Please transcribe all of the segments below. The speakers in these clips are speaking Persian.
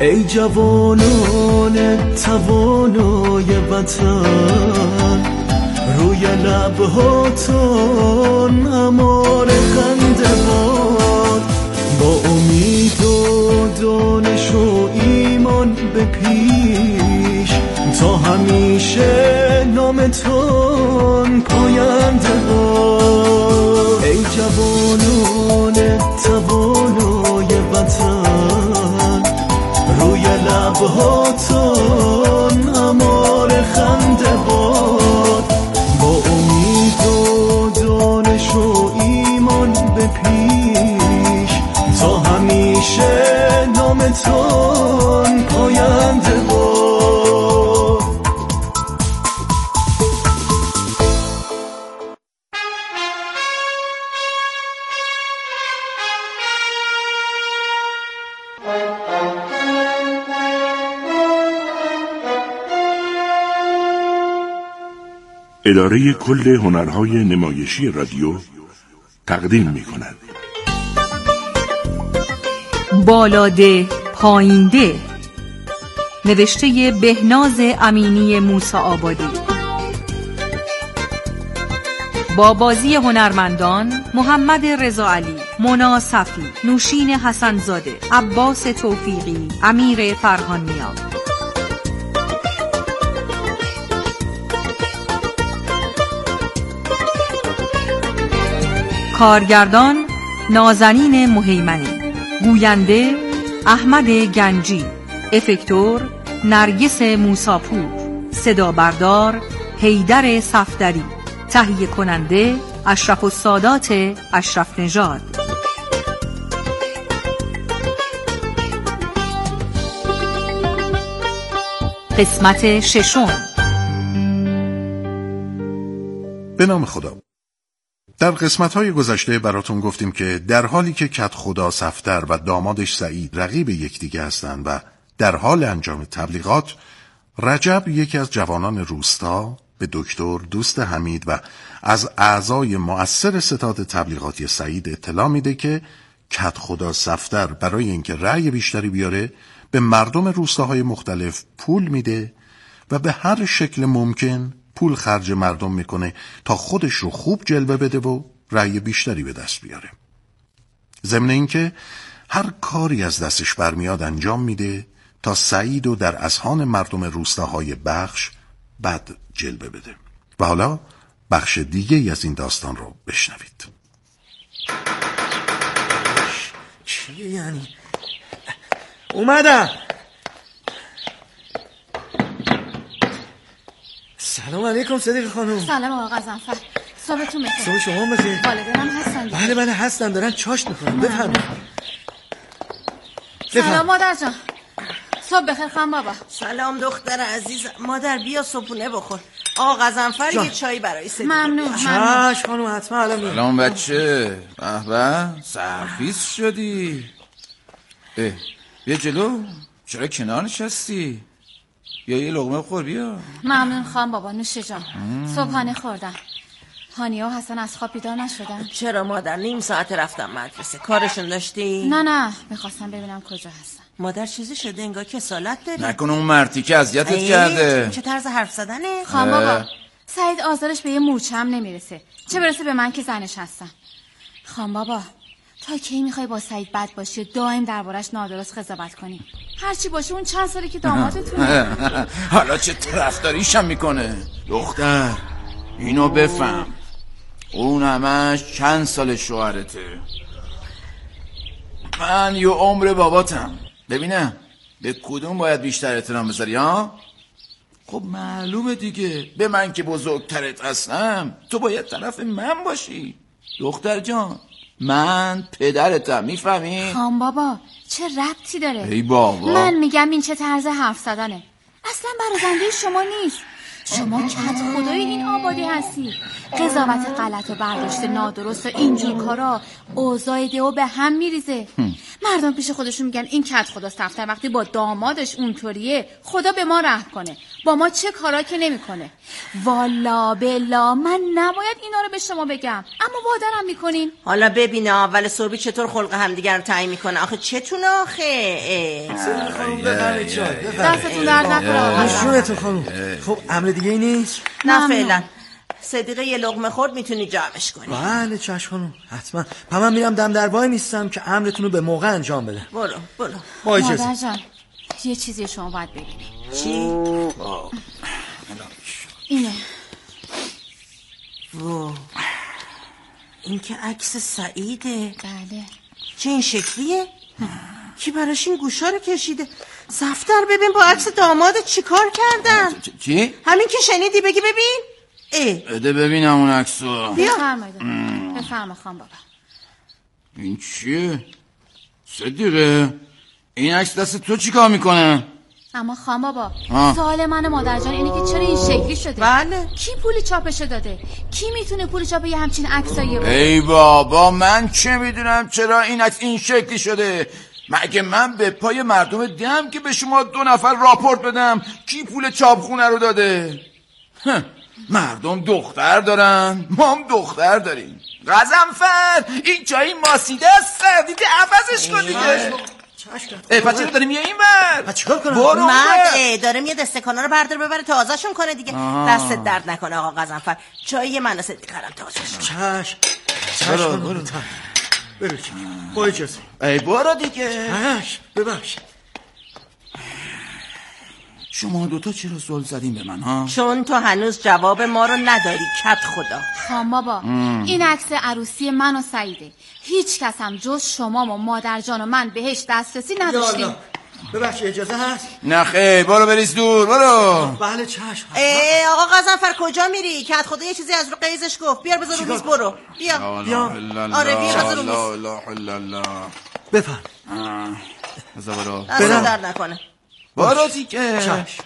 ای جوانان توانای وطن، روی لبهاتون امار خنده باد، با امید و دانش و ایمان به پیش، تا همیشه نامتون پاینده باد. ای جوانان توانای وطن، روی لبهاتون امار خنده باد، با امید و دانش و ایمان به پیش، تا همیشه نامتون پاینده باد. اداره کل هنرهای نمایشی رادیو تقدیم می‌کند. بالاده پایینده، نوشته بهناز امینی موسی آبادی، با بازی هنرمندان محمد رضا علی، مونا صفی، نوشین حسن‌زاده، عباس توفیقی، امیر فرهان‌نیا. کارگردان نازنین مهیمنی، گوینده احمد گنجی، افکتور نرگس موساپور، صدا بردار حیدر صفدری، تهیه کننده اشرف السادات اشرف نژاد. قسمت ششم. به نام خدا. در قسمت‌های گذشته براتون گفتیم که در حالی که کدخدا صفدر و دامادش سعید رقیب یکدیگه هستند و در حال انجام تبلیغات، رجب یکی از جوانان روستا به دکتر دوست حمید و از اعضای مؤثر ستاد تبلیغاتی سعید اطلاع میده که کدخدا صفدر برای اینکه رأی بیشتری بیاره به مردم روستاهای مختلف پول میده و به هر شکل ممکن پول خرج مردم میکنه تا خودش رو خوب جلوه بده و رأی بیشتری به دست بیاره. ضمن اینکه هر کاری از دستش برمیاد انجام میده تا سعید رو در اذهان مردم روستاهای بخش بد جلوه بده. و حالا بخش دیگه از این داستان رو بشنوید. چیه یعنی؟ اومدم. سلام علیکم صدیق خانم. سلام آقا غضنفر، صبحتون بخیر. صبح شما بخیر. والدینم هستن؟ بله هستن، دارن چاش میکنن. بفرمایید. سلام مادر جان. صبح بخیر خانم بابا. سلام دختر عزیز. مادر بیا صبحونه بخور. آقا غضنفر یه چای برای صدیق. ممنون. چاش خانم حتما الان میام. سلام بچه. به سرفیس شدی. بیا جلو. چرا کنار نشستی؟ یا یه لقمه بخور بیا. ممنون خانم بابا. نوش جان. صبحانه خوردم. هانیه و حسن از خواب بیدار نشدن؟ چرا مادر؟ نیم ساعت رفتم مدرسه. کارشون داشتی؟ نه میخواستم ببینم کجا هستن. مادر چیزی شده انگار کسالت داری. نکنه اون مرتی که اذیتت کرده. چه طرز حرف زدنه؟ خانم بابا سعید آزارش به یه مورچه هم نمیرسه، چه برسه به من که زنش هستم. خانم بابا تا کی میخوای با سعید بد باشی و دائم دربارش نادرست قضاوت کنی؟ هرچی باشه اون چند سالی که دامادتونه. حالا چه طرفداریشم میکنه؟ دختر اینو بفهم، اون همش چند سال شوهرته، من یه عمر باباتم. ببینم به کدوم باید بیشتر احترام بذاری ها؟ خب معلومه دیگه، به من که بزرگترت هستم تو باید طرف من باشی. دختر جان من پدرتم، میفهمی؟ خان بابا چه ربطی داره؟ ای بابا من میگم این چه طرز حرف زدنه، اصلا برازنده شما نیست. شما کت خدای این آبادی هستی. قضاوت غلط و برداشت نادرست و اینجور کارا اوضاع دیو به هم میریزه. مردم پیش خودشون میگن این کت خدا سفتر وقتی با دامادش اونطوریه خدا به ما رحم کنه، با ما چه کارا که نمیکنه. والا بلا من نباید اینا رو به شما بگم، اما بادرم میکنین. حالا ببینه اول سربی چطور خلق همدیگر رو تعیین میکنه. آخه چتونه آخه؟ خانم ببرید چای. دستتون درد نکنه. نشونتون خانم. خب امر دیگه ای نیست؟ نه فعلا. صدیقه یه لقمه خورد میتونی جمعش کنی. بله چشم خانم حتما. من میرم دم در وای میستم که امرتون رو به موقع انجام بده. برو با اجازه. مادر جان یه چیزی شما باید ببینی. چی؟ اینه. این که عکس سعیده. بله. چه این شکلیه؟ کی براش این گوشا رو کشیده؟ صفتر ببین با عکس دامادت چی کار کردن؟ چی؟ همین که شنیدی بگی ببین. بده ببینم اون عکسو. بفرمایید خان بابا. این چیه؟ صدیقه این عکس دست تو چی کار میکنه؟ اما خان بابا سوال من مادر جان اینه که چرا این شکلی شده؟ بله. کی پول چاپش داده؟ کی میتونه پول چاپ یه همچین عکسایی بده؟ ای بابا من چه میدونم چرا این عکس این شکلی شده؟ مگه من به پای مردم دم که به شما 2 نفر راپورت بدم کی پول چاپخونه رو داده؟ مردم دختر دارن، ما هم دختر داریم. غضنفر این جایی ماسیده است، دیدی عوضش کن دیگه. پس چرا داریم یه این بر؟ چیکار کنم؟ مرد داره میاد استکانا رو بردار ببره تازه‌شون کنه دیگه. دستت درد نکنه آقا غضنفر. چای من صدیقه تازه‌ش. چشم برو با اجازه. ای برو دیگه. ببخش. شما دوتا چرا زل زدین به من ها؟ چون تو هنوز جواب ما رو نداری کت خدا. خان بابا این عکس عروسی من و سعیده. هیچ کس هم جز شما و مادر جان و من بهش دسترسی نداشتیم. ببخش اجازه هست؟ نه خیر برو بریز دور برو. بله چشم. آقا غضنفر کجا میری؟ کت خدا یه چیزی از رو قیزش گفت. بیار بذار رو میز برو. بیا. آره بیا بذار رو میز. بفرم. بذار برو. دست درد نکنه. برو دیگه.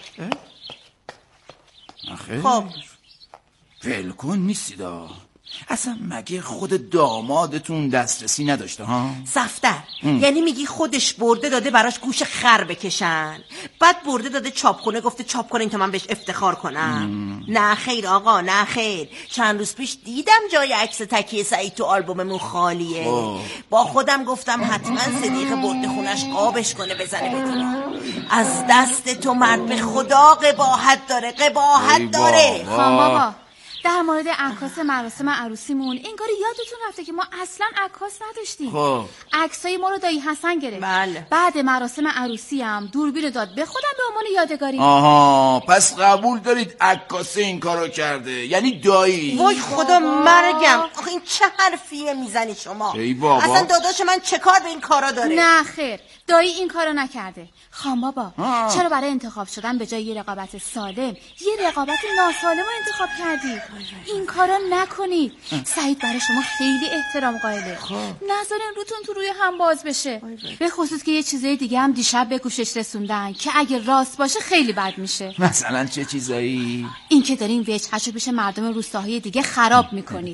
خب ول کن نیستیدا. اصلا مگه خود دامادتون دسترسی نداشته ها؟ صفتر یعنی میگی خودش برده داده براش گوش خر بکشن، بعد برده داده چاپخونه گفته چاپ کنین تا من بهش افتخار کنم؟ نه خیر آقا نه خیر. چند روز پیش دیدم جای عکس تکیه سعید تو آلبوممون خالیه. با خودم گفتم حتما صدیقه برده خونش قابش کنه بزنه بدونه. از دست تو مرد به خدا قباحت داره خان بابا در مورد عکاس مراسم عروسیمون انگار یادتون رفته که ما اصلا عکاس نداشتیم. عکسای ما رو دایی حسن گرفت. بله. بعد مراسم عروسی هم دوربین داد به خودم به عنوان یادگاری. پس قبول دارید عکاس این کارو کرده؟ یعنی دایی؟ وای خدا مرگم. آخه این چه حرفیه میزنی شما؟ ای بابا اصلا داداش من چه کار به این کارا داره؟ نه خیر دایی این کارو نکرده. خان بابا چرا برای انتخاب شدن به جای یه رقابت سالم یه رقابت ناسالم رو انتخاب کردی؟ این کارا نکنید. سعید برای شما خیلی احترام قائله. نذارین روتون تو روی هم باز بشه. به خصوص که یه چیزای دیگه هم دیشب به گوشش رسوندن که اگه راست باشه خیلی بد میشه. مثلا چه چیزایی؟ این که دارین وجهشو پیش مردم روستاهای دیگه خراب میکنید.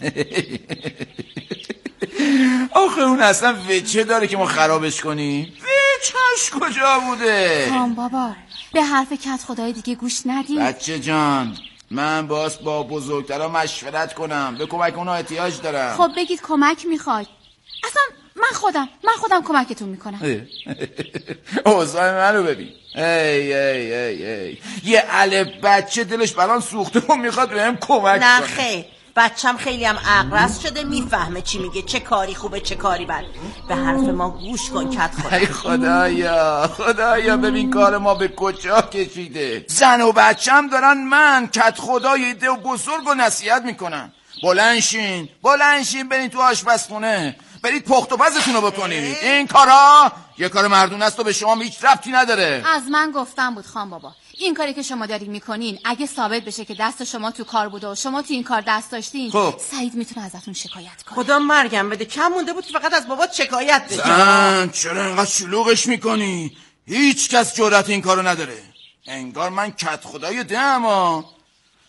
آخه اون اصلا وجه داره که ما خرابش کنیم؟ وجهش کجا بوده؟ خان بابا به حرف کت خدای دیگه گوش ندید. بچه جان من باز با بزرگترا مشورت کنم. به کمک اونا احتیاج دارم. خب بگید کمک میخواید. اصلا من خودم کمکتون میکنم. اوضاع منو ببین. ای یه الف بچه دلش برام سوخته و میخواد بهم کمک کنه. نه خیر بچم خیلی هم عقل‌رس شده میفهمه چی میگه، چه کاری خوبه چه کاری بد. به حرف ما گوش کن کت خدا. ای خدایا ببین کار ما به کجا کشیده. زن و بچم دارن من کت خدای ده و بزرگ و نصیحت میکنن. بلنشین برید تو آشپزخونه، برید پخت و پزتون رو بکنید. این کارا یه کار مردونه است و به شما هیچ ربطی نداره. از من گفتم بود خان بابا این کاری که شما دارین میکنین اگه ثابت بشه که دست شما تو کار بوده و شما تو این کار دست داشتین سعید میتونه ازتون شکایت کنه. خدا مرگم بده کم مونده بود که فقط از بابات شکایت بشه. چرا انقدر شلوغش میکنی؟ هیچ کس جرأت این کارو نداره. انگار من کت خدای دهما.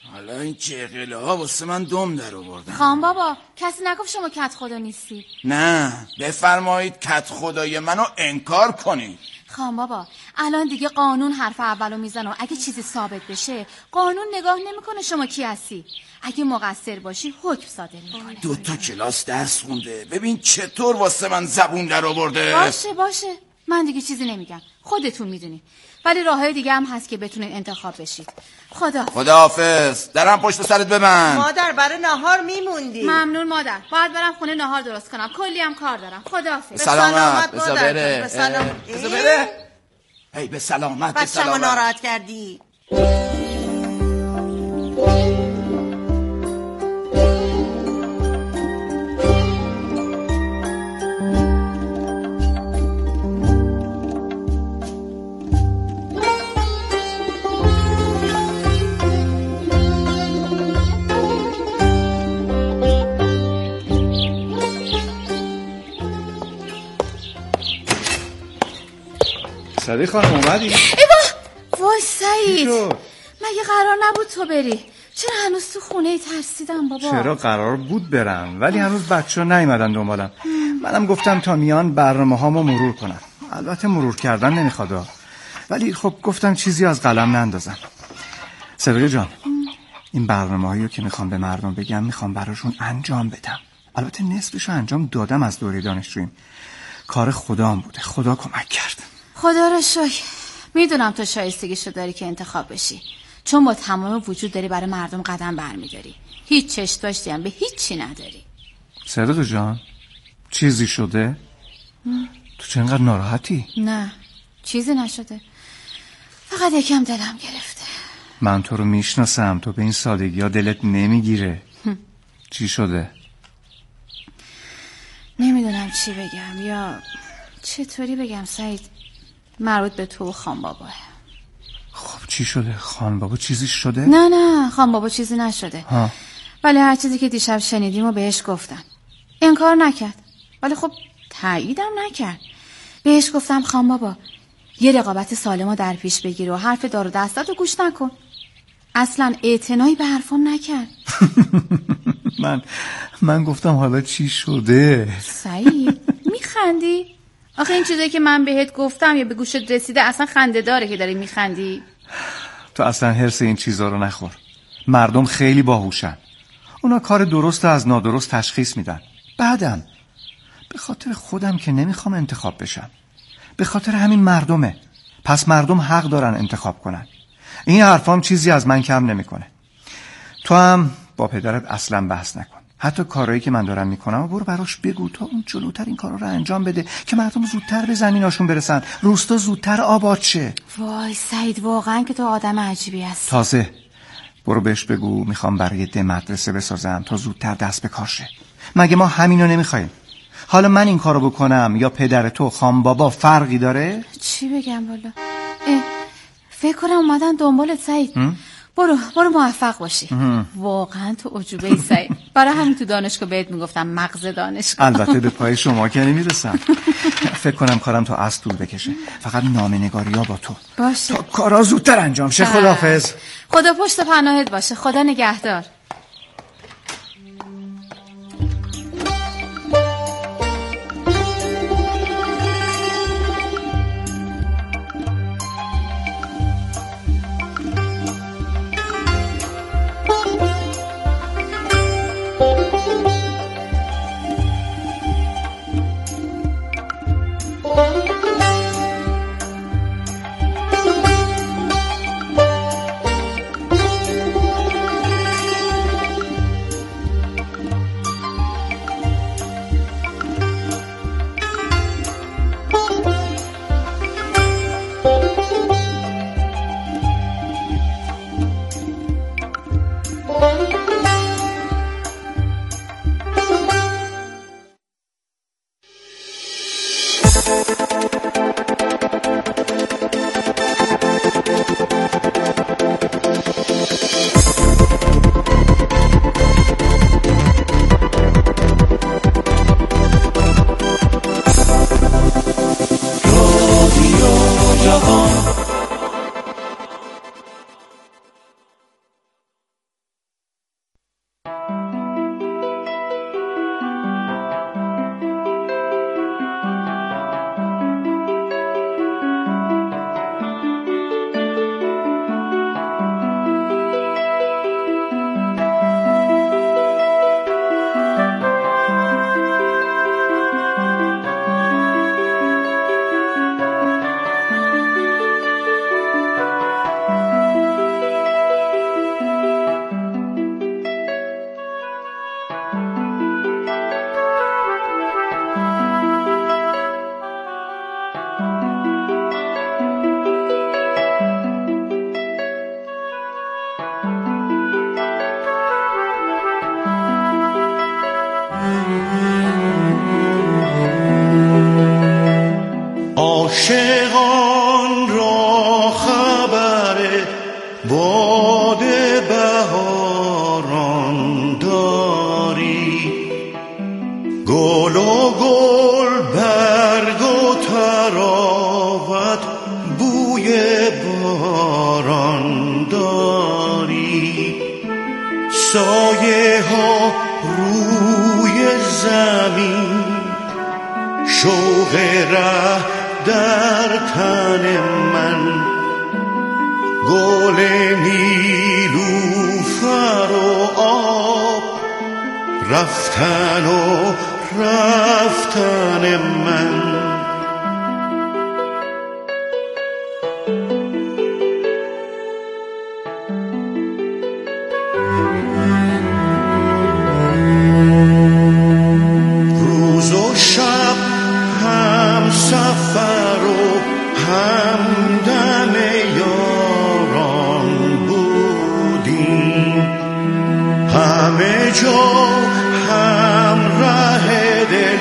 حالا این چغله ها واسه من دم در آوردن. خان بابا کسی نگفت شما کت خدا نیستی؟ نه بفرمایید کت خدای منو انکار کنید. خان بابا الان دیگه قانون حرف اولو میزنه و اگه چیزی ثابت بشه قانون نگاه نمیکنه شما کی هستی. اگه مقصر باشی حکم صادر میکنه. 2 کلاس درس خونده، ببین چطور واسه من زبون در آورده. باشه من دیگه چیزی نمیگم، خودتون میدونی. ولی راههای دیگه هم هست که بتونین انتخاب بشید. خداحافظ. درم پشت سرت ببند. مادر برای نهار میموندی. ممنون مادر، باید برم خونه نهار درست کنم، کلی هم کار دارم. خداحافظ. سلامت. بذار بره. بذار بره. هی به سلامت. بچه‌مو ناراحت کردی. صدیق خانم اومدی؟ وای سعید، مگه قرار نبود تو بری؟ چرا هنوز تو خونه ترسیدم بابا؟ چرا قرار بود برم ولی هنوز بچه ها نیومدن دنبالم. منم گفتم تا میان برنامه هامو مرور کنم. البته مرور کردن نمیخواد ولی خب گفتم چیزی از قلم نندازم. صدیق جان این برنامه هایی که میخوام به مردم بگم میخوام براشون انجام بدم. البته نصفشو انجام دادم از دوره دانشجوییم. کار خدام بوده، خدا کمک کرد. خدا رو شکر. میدونم تو شایستگیشو داری که انتخاب بشی، چون با تمام وجود داری برای مردم قدم برمیداری. هیچ چشم داشتی هم به هیچی نداری. صدیق جان چیزی شده؟ تو چه اینقدر ناراحتی؟ نه چیزی نشده، فقط یکم دلم گرفته. من تو رو میشناسم، تو به این سادگی ها دلت نمیگیره. چی شده؟ نمیدونم چی بگم یا چطوری بگم سعید. مربوط به تو و خان باباه. خب چی شده؟ خان بابا چیزی شده؟ نه خان بابا چیزی نشده ولی هر چیزی که دیشب شنیدیم و بهش گفتم. انکار نکرد ولی خب تاییدم نکرد. بهش گفتم خان بابا یه رقابت سالمو در پیش بگیر و حرف دار و دستاتو گوش نکن. اصلا اعتنایی به حرفم نکرد. من گفتم حالا چی شده؟ سعید میخندی؟ آخه این چیزایی که من بهت گفتم یا به گوشت رسیده اصلا خنده داره که داری میخندی. تو اصلا هرس این چیزا رو نخور. مردم خیلی باهوشن. اونا کار درست از نادرست تشخیص میدن. بعدم به خاطر خودم که نمیخوام انتخاب بشم، به خاطر همین مردمه. پس مردم حق دارن انتخاب کنن. این حرفام چیزی از من کم نمیکنه. تو هم با پدرت اصلا بحث نکن. حتی کارهایی که من دارم میکنم برو براش بگو تا اون جلوتر این کارا رو انجام بده که مردم زودتر به زمیناشون برسن، روستا زودتر آباد شه. وای سعید واقعا که تو آدم عجیبی هستی. تازه برو بهش بگو میخوام برای ده مدرسه بسازم تا زودتر دست به کار شه. مگه ما همینو نمیخوایم؟ حالا من این کارو بکنم یا پدر تو خان بابا فرقی داره؟ چی بگم والا؟ فکر کنم اومدن دنبالت سعید. برو موفق باشی. واقعا تو عجوبه ای سعید. برای همین تو دانشگاه بهت میگفتم مغز دانشگاه. البته به پای شما که نمیرسم. فکر کنم کارم تا از طول بکشه. فقط نامه‌نگاری ها با تو باشه تا کارا زودتر انجام شه. خداحافظ. خدا پشت پناهت باشه. خدا نگهدار. سایه ها روی زمین، شوق ره در تن من، گل نیلوفر و آب، رفتن و رفتن من. روز و شب هم سفر و همدم یاران بودیم، همه جا همراه دل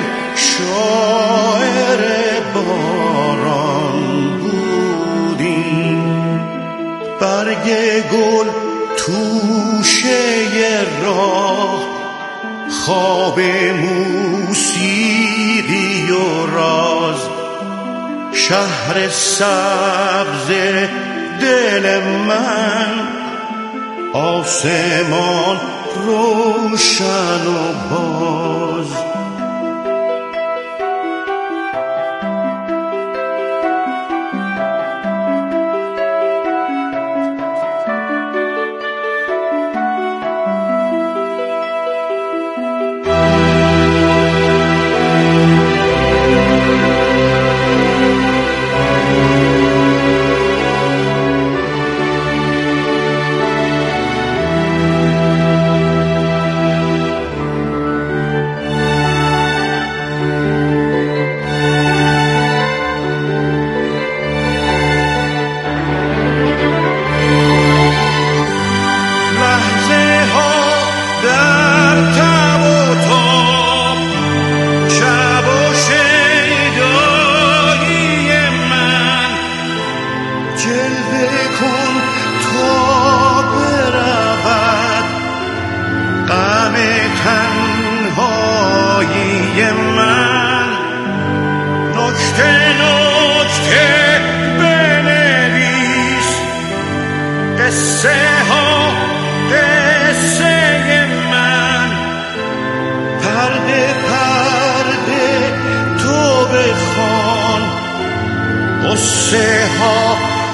شاعر باران بودیم. برگ گل توشه راه، خواب موسیقی و راز، شهر سبز دل من، آسمان روشن و باز. قصه ها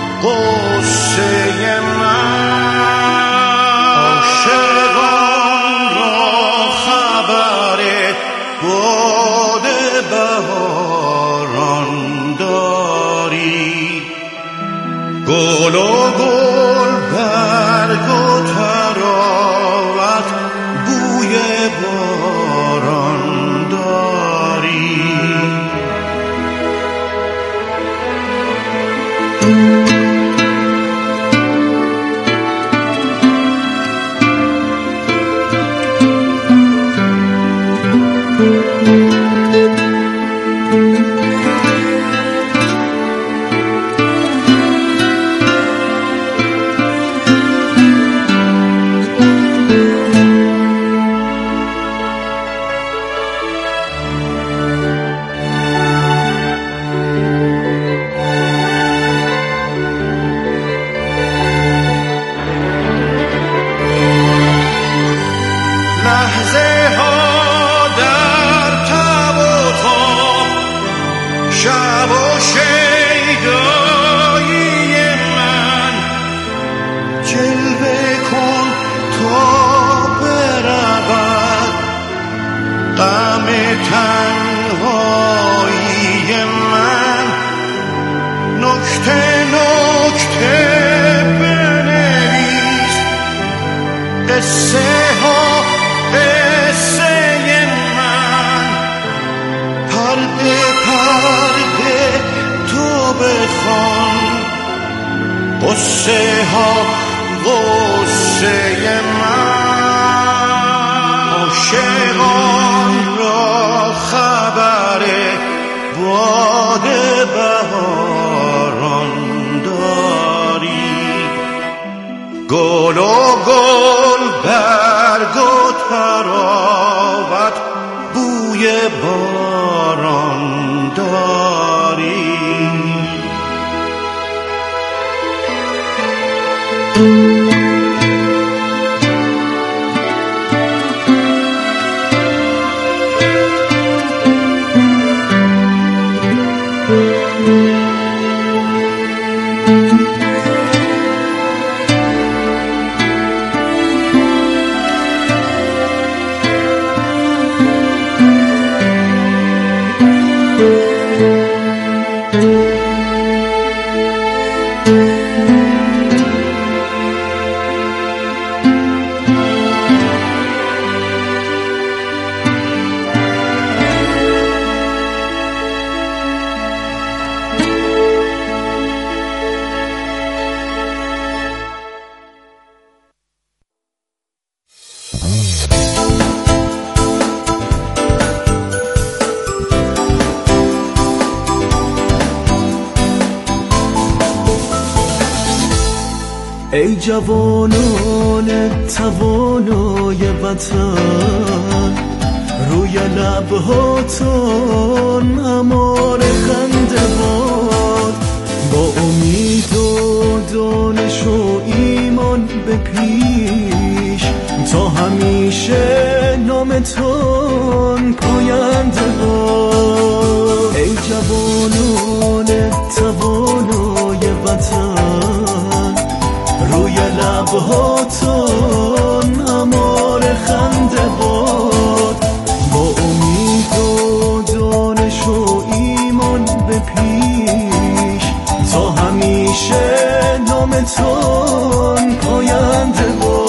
قصه من، عاشقان را خبر باد بهاران داری، گل و گل برگ و تراوت بوی باران داری. قصه ها قصه من، عاشقان را خبر باد بهاران داری، گل و گل برگ و تراوت بوی باران داری. ای جوانان توانای وطن، روی لبهاتون امار خنده باد، با امید و دانش و ایمان به پیش، تا همیشه نامتون پاینده باد. ای جوانان توانای وطن، روی لبهاتون امار خنده باد، با امید و دانش و ایمان به پیش، تا همیشه نامتون پاینده باد.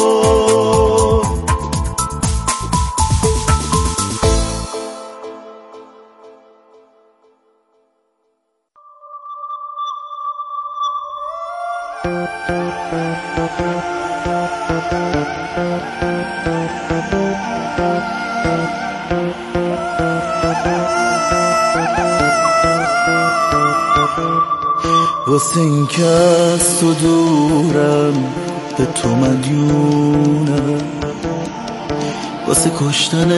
واسه این که از تو دورم به تو مدیونم، واسه کشتن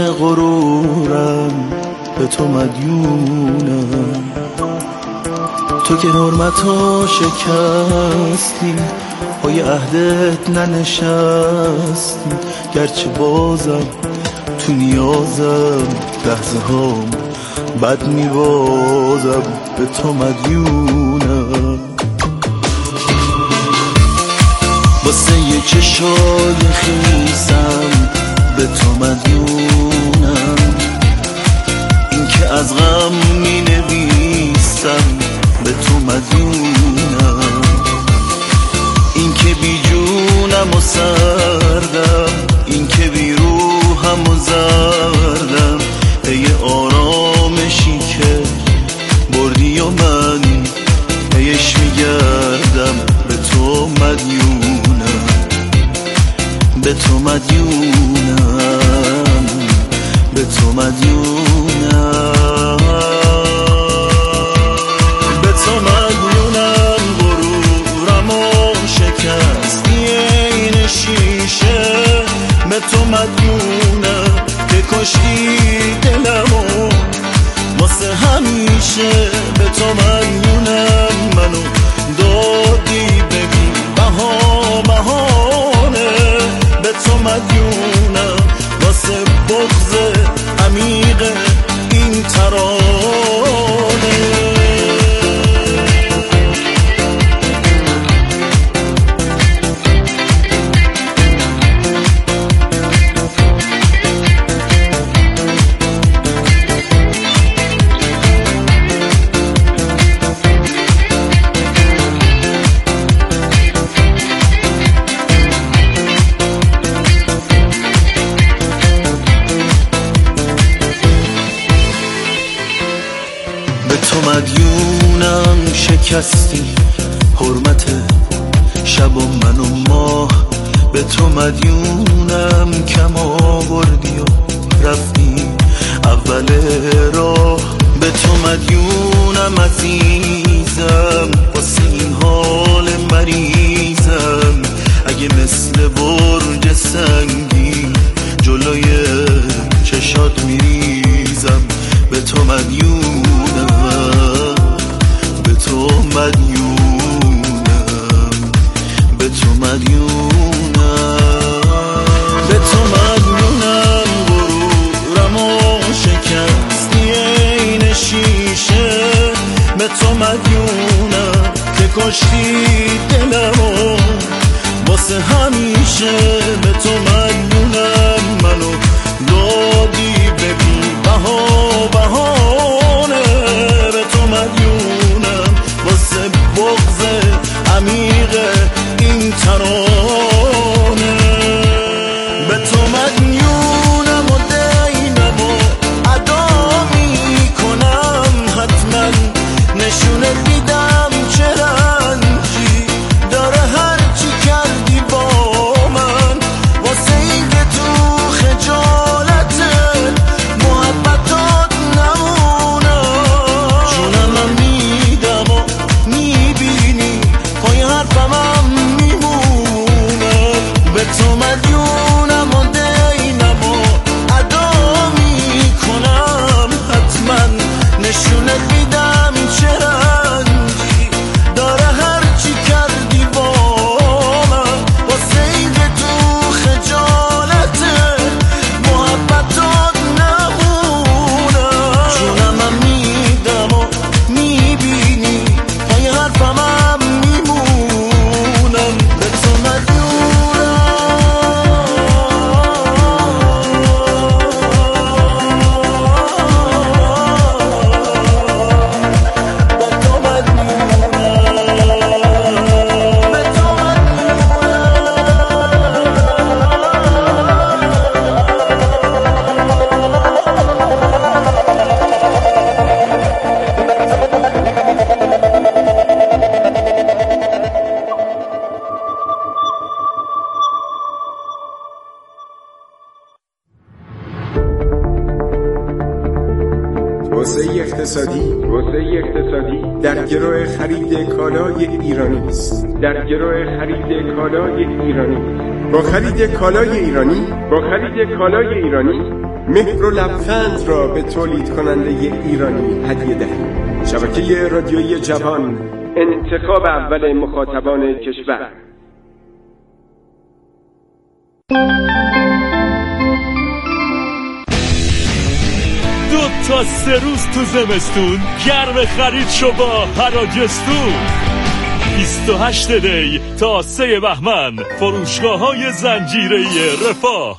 غرورم به تو مدیونم. تو که حرمتو شکستی، پای عهدت ننشستی، گرچه بازم تو نیازم لحظه هام بد میوازم به تو مدیونم. واسه یه چشای خیسم به تو مدیونم، این که از غم می نویسم به تو مدیونم، این که بی جونم و سردم، این که بی روحم و زردم، ای آرامشی که بردی و من پیش میگردم به تو مدیونم، به تو مدیونم، به تو مدیونم، به تو مدیونم. غرورم و شکستی این شیشه، به تو مدیونم که کشتی دلمو واسه همیشه، به تو مدیونم. منو دادی ببین بهانه، به تو مدیونم واسه بغض عمیق این ترانه. مدیونم شکستی حرمت شب و من و ماه، به تو مدیونم کم آوردی و رفتی اول راه، به تو مدیونم عزیزم واسه این حال مریضم، اگه مثل برج سنگی جلوی چشات میریزم، به تو مدیونم، به تو مدیونم، به تو مدیونم، به تو مدیونم. غرورم و شکستی این شیشه، به تو مدیونم که کشتی دلمو واسه همیشه، به تو مدیونم. منو دادی ببین بهانه، به تو مدیونم واسه بغض عمیق این ترانه. توسعه اقتصادی در گرو خرید کالای ایرانی است. با خرید کالای ایرانی مهر و لبخند را به تولید کننده ایرانی هدیه دهید. شبکه رادیویی جوان، انتخاب اول مخاطبان کشور. تا 3 روز تو زمستون گرم خرید شو با هراجستون. 28 دی تا 3 بهمن فروشگاه‌های زنجیره‌ای رفاه.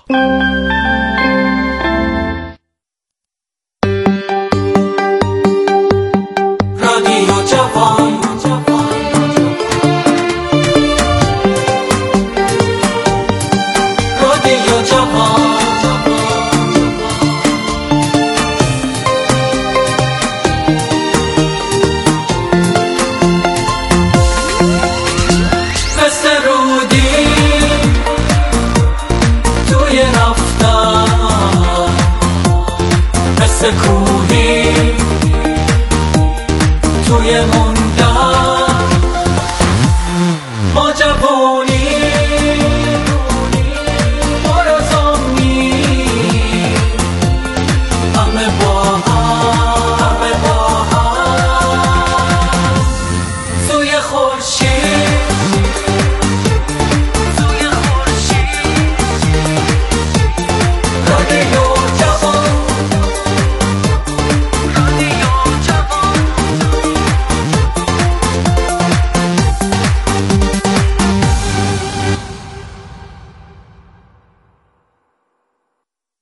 رادیو جوان، رادیو جوان، cool.